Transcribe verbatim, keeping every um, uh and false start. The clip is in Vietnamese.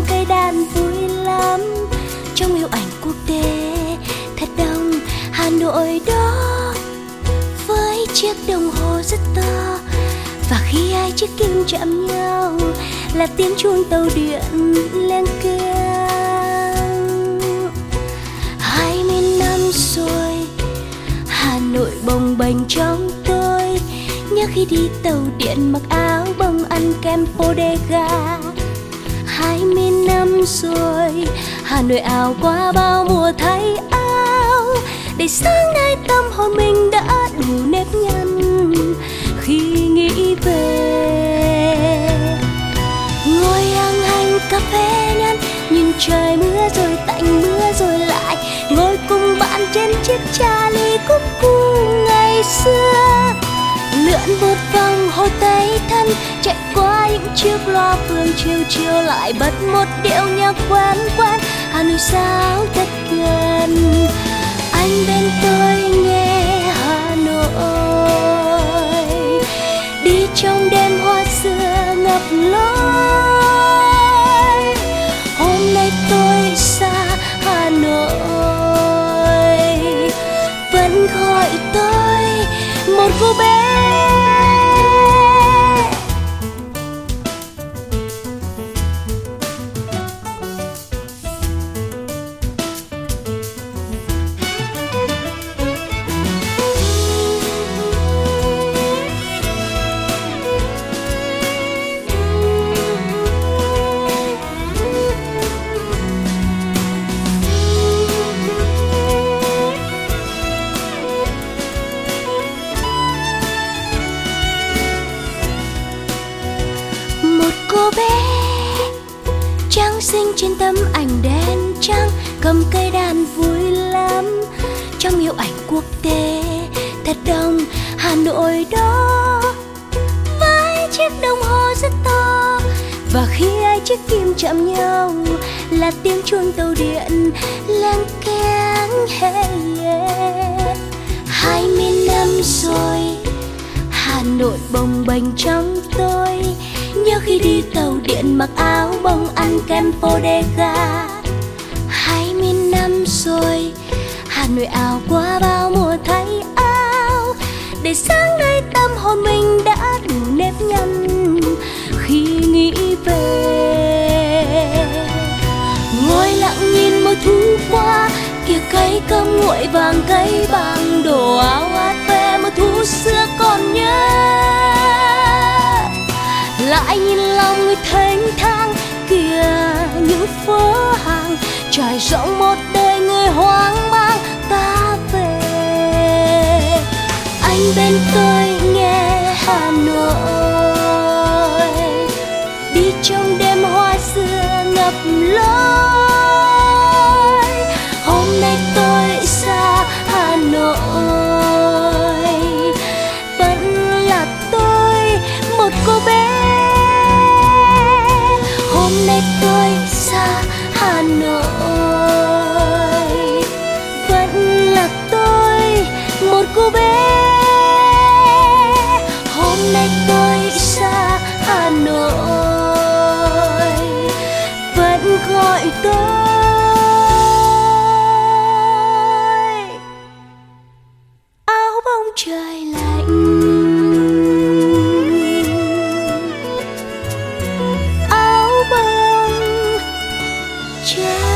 cây đàn vui lắm. Trong yêu ảnh quốc tế thật đông Hà Nội đó, với chiếc đồng hồ rất to. Và khi hai chiếc kim chạm nhau là tiếng chuông tàu điện lên keng. Hai mươi năm rồi Hà Nội bồng bềnh trong tôi, nhớ khi đi tàu điện mặc áo bông ăn kem bodega. Hai mươi năm rồi Hà Nội ảo qua bao mùa thay áo, để sáng nay tâm hồn mình đã đủ nếp nhăn khi nghĩ về. Ngồi hàng hành cà phê nhăn, nhìn trời mưa rồi tạnh mưa rồi lại, ngồi cùng bạn trên chiếc trà ly cúc cu ngày xưa. Lượn một vòng hồ Tây thân, chạy qua những chiếc loa phường chiều chiều, lại bật một điệu nhạc quen quen Hà Nội sao thật gần. Anh bên tôi nghe Hà Nội đi trong đêm hoa xưa ngập lối. Hôm nay tôi xa Hà Nội, vẫn gọi tôi một cô bé. Cô bé trắng xinh trên tấm ảnh đen trắng, cầm cây đàn vui lắm. Trong yêu ảnh quốc tế thật đông Hà Nội đó, với chiếc đồng hồ rất to. Và khi hai chiếc kim chạm nhau là tiếng chuông tàu điện lên keng. Hey yeah. Hai mươi năm rồi Hà Nội bồng bềnh trong tôi, nhớ khi đi tàu điện mặc áo bông ăn kem bodega. Hai mươi năm rồi Hà Nội ảo qua bao mùa thay áo, để sáng nay tâm hồn mình đã đủ nếp nhăn khi nghĩ về. Ngồi lặng nhìn mùa thu qua, kia cây cơm nguội vàng cây bằng đồ áo át về mùa thu xưa còn nhớ. Lại nhìn lòng người thênh thang kìa, những phố hàng trải rộng một đời người hoang mang ta về. Anh bên tôi nghe Hà Nội đi trong đêm hoa xưa ngập lối. Hôm nay tôi xa Hà Nội, vẫn là tôi một cô bé. Hôm nay tôi xa Hà Nội, vẫn là tôi một cô bé. Hôm nay tôi xa Hà Nội, vẫn gọi tôi áo bông trời lạnh. Áo bông trời